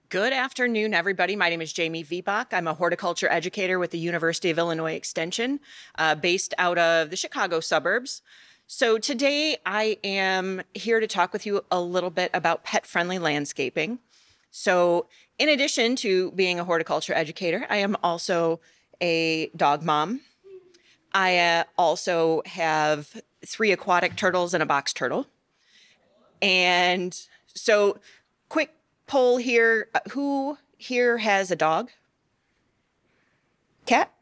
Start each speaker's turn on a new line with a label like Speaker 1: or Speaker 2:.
Speaker 1: Good afternoon, everybody. My name is Jamie Vibach. I'm a horticulture educator with the University of Illinois Extension, based out of the Chicago suburbs. So today I am here to talk with you a little bit about pet-friendly landscaping. So in addition to being a horticulture educator, I am also a dog mom. I also have 3 aquatic turtles and a box turtle. And so, quick poll here. Who here has a dog? Cat?